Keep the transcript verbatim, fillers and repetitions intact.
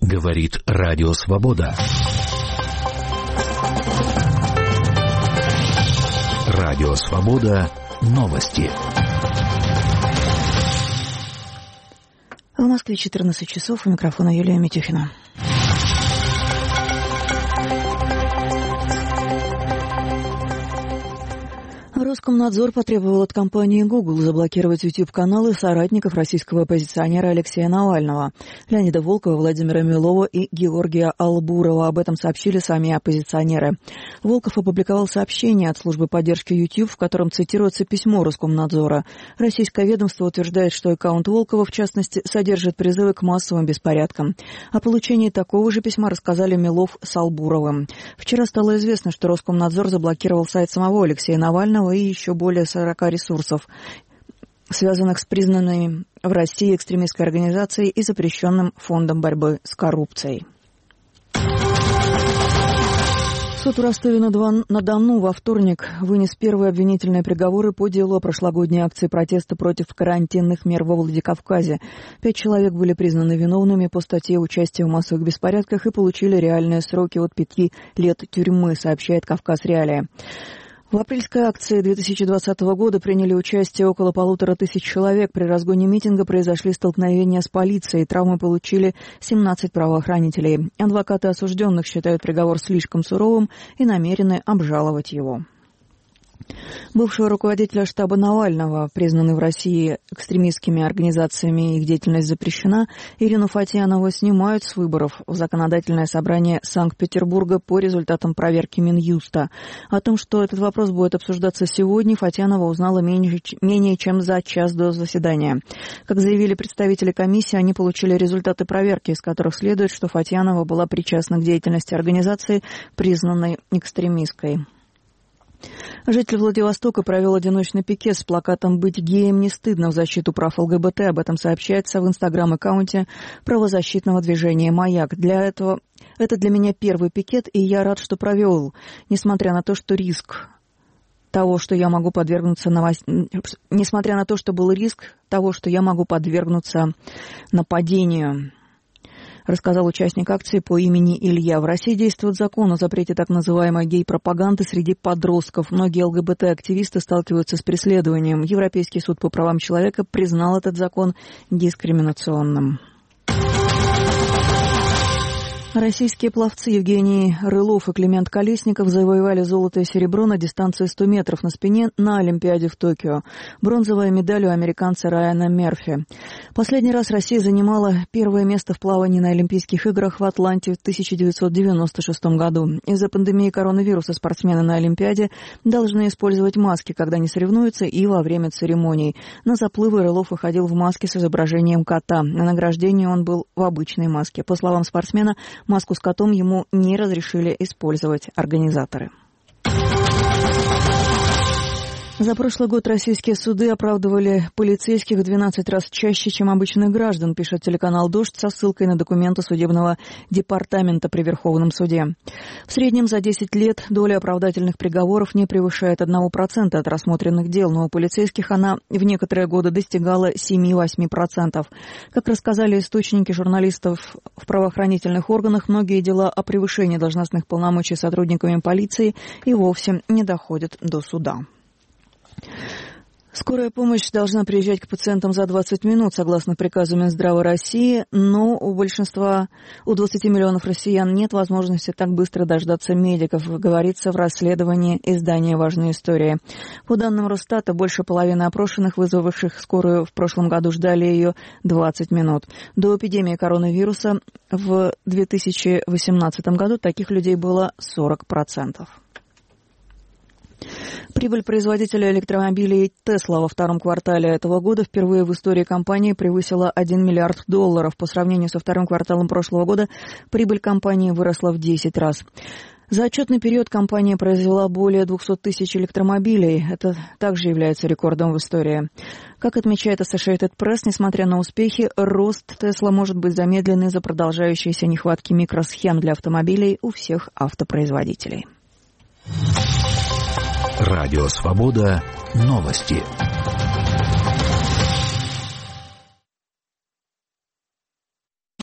Говорит Радио Свобода. Радио Свобода. Новости. В Москве четырнадцать часов. У микрофона Юлия Митюхина. Роскомнадзор потребовал от компании Google заблокировать YouTube-каналы соратников российского оппозиционера Алексея Навального, Леонида Волкова, Владимира Милова и Георгия Албурова. Об этом сообщили сами оппозиционеры. Волков опубликовал сообщение от службы поддержки YouTube, в котором цитируется письмо Роскомнадзора. Российское ведомство утверждает, что аккаунт Волкова, в частности, содержит призывы к массовым беспорядкам. О получении такого же письма рассказали Милов с Албуровым. Вчера стало известно, что Роскомнадзор заблокировал сайт самого Алексея Навального и еще более сорока ресурсов, связанных с признанной в России экстремистской организацией и запрещенным фондом борьбы с коррупцией. Суд в Ростове-на-Дону во вторник вынес первые обвинительные приговоры по делу о прошлогодней акции протеста против карантинных мер во Владикавказе. Пять человек были признаны виновными по статье «Участие в массовых беспорядках» и получили реальные сроки от пяти лет тюрьмы, сообщает «Кавказ Реалия». В апрельской акции две тысячи двадцатого года приняли участие около полутора тысяч человек. При разгоне митинга произошли столкновения с полицией. Травмы получили семнадцать правоохранителей. Адвокаты осужденных считают приговор слишком суровым и намерены обжаловать его. Бывшего руководителя штаба Навального, признанный в России экстремистскими организациями, их деятельность запрещена, Ирину Фатьянову снимают с выборов в Законодательное собрание Санкт-Петербурга по результатам проверки Минюста. О том, что этот вопрос будет обсуждаться сегодня, Фатьянова узнала менее, менее чем за час до заседания. Как заявили представители комиссии, они получили результаты проверки, из которых следует, что Фатьянова была причастна к деятельности организации, признанной экстремистской. Житель Владивостока провел одиночный пикет с плакатом «Быть геем не стыдно» в защиту прав ЛГБТ. Об этом сообщается в инстаграм-аккаунте правозащитного движения «Маяк». Для этого это для меня первый пикет, и я рад, что провел, несмотря на то, что риск того, что я могу подвергнуться новост... несмотря на то, что был риск того, что я могу подвергнуться нападению. Рассказал участник акции по имени Илья. В России действует закон о запрете так называемой гей-пропаганды среди подростков. Многие ЛГБТ-активисты сталкиваются с преследованием. Европейский суд по правам человека признал этот закон дискриминационным. Российские пловцы Евгений Рылов и Климент Колесников завоевали золото и серебро на дистанции сто метров на спине на Олимпиаде в Токио. Бронзовая медаль у американца Райана Мерфи. Последний раз Россия занимала первое место в плавании на Олимпийских играх в Атланте в тысяча девятьсот девяносто шестом году. Из-за пандемии коронавируса спортсмены на Олимпиаде должны использовать маски, когда не соревнуются, и во время церемоний. На заплывы Рылов выходил в маске с изображением кота. На награждении он был в обычной маске. По словам спортсмена, маску с котом ему не разрешили использовать организаторы. За прошлый год российские суды оправдывали полицейских в двенадцать раз чаще, чем обычных граждан, пишет телеканал «Дождь» со ссылкой на документы судебного департамента при Верховном суде. В среднем за десять лет доля оправдательных приговоров не превышает одного процента от рассмотренных дел, но у полицейских она в некоторые годы достигала семь-восемь процентов. Как рассказали источники журналистов в правоохранительных органах, многие дела о превышении должностных полномочий сотрудниками полиции и вовсе не доходят до суда. Скорая помощь должна приезжать к пациентам за двадцать минут, согласно приказу Минздрава России, но у большинства, у двадцати миллионов россиян нет возможности так быстро дождаться медиков, говорится в расследовании издания «Важные истории». По данным Росстата, больше половины опрошенных, вызвавших скорую в прошлом году, ждали ее двадцать минут. До эпидемии коронавируса в две тысячи восемнадцатом году таких людей было сорок процентов. Прибыль производителя электромобилей Tesla во втором квартале этого года впервые в истории компании превысила один миллиард долларов. По сравнению со вторым кварталом прошлого года прибыль компании выросла в десять раз. За отчетный период компания произвела более двести тысяч электромобилей. Это также является рекордом в истории. Как отмечает Associated Press, несмотря на успехи, рост Tesla может быть замедлен из-за продолжающейся нехватки микросхем для автомобилей у всех автопроизводителей. Радио Свобода. Новости.